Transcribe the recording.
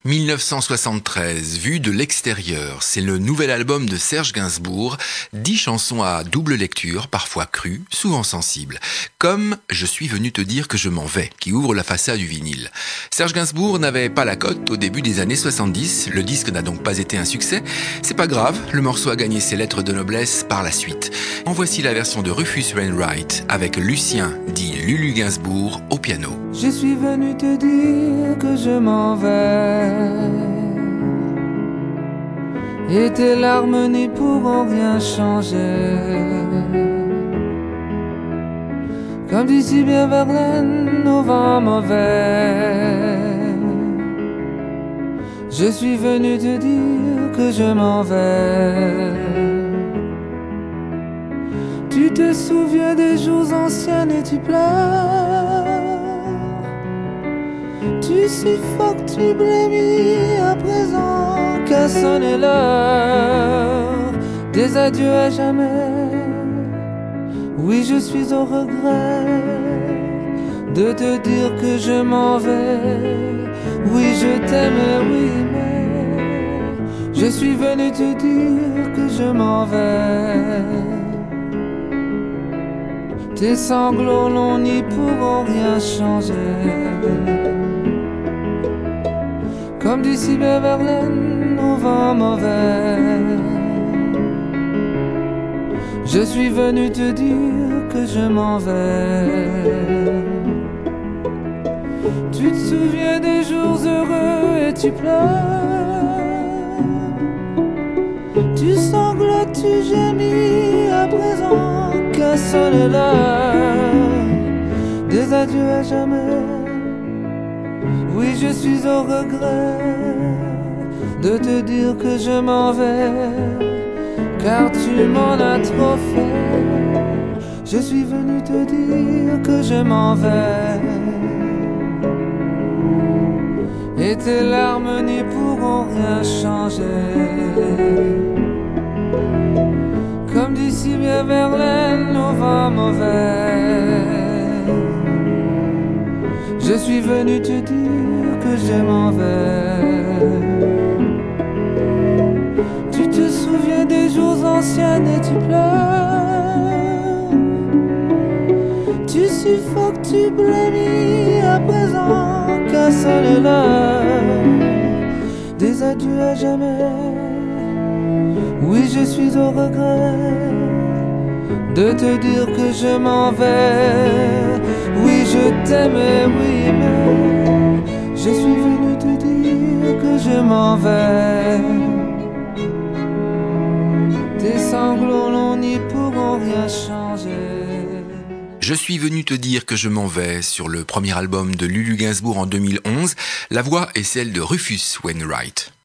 1973, Vue de l'extérieur, c'est le nouvel album de Serge Gainsbourg, 10 chansons à double lecture, parfois crues, souvent sensibles, comme Je suis venu te dire que je m'en vais, qui ouvre la façade du vinyle. Serge Gainsbourg n'avait pas la cote au début des années 70, le disque n'a donc pas été un succès, c'est pas grave, le morceau a gagné ses lettres de noblesse par la suite. En voici la version de Rufus Wainwright, avec Lucien, dit Lulu Gainsbourg, au piano. Je suis venu te dire que je m'en vais, et tes larmes n'y pourront rien changer. Comme dit si bien Verlaine au vent mauvais, je suis venu te dire que je m'en vais. Tu te souviens des jours anciens et tu pleures. Tu suffoques, tu blêmis à présent qu'à sonner l'heure des adieux à jamais. Oui, je suis au regret de te dire que je m'en vais. Oui, je t'aime, oui, mais je suis venu te dire que je m'en vais. Tes sanglots longs n'y pourront rien changer. Comme dit si bien Verlaine au vent mauvais, je suis venu te dire que je m'en vais. Tu te souviens des jours heureux et tu pleures. Tu sanglotes, tu gémis à présent qu'à sonner l'heure des adieux à jamais. Oui, je suis au regret de te dire que je m'en vais, car tu m'en as trop fait. Je suis venu te dire que je m'en vais, et tes larmes n'y pourront rien changer. Comme dit si bien Verlaine au vent mauvais, je suis venu te dire que je m'en vais. Tu te souviens des jours anciens et tu pleures. Tu suffoques, tu blêmis à présent qu'à sonner l'heure des adieux à jamais. Oui, je suis au regret de te dire que je m'en vais. Oui, je t'aimais, oui, mais je suis venu te dire que je m'en vais. Tes sanglots longs n'y pourront rien changer. Je suis venu te dire que je m'en vais sur le premier album de Lulu Gainsbourg en 2011. La voix est celle de Rufus Wainwright.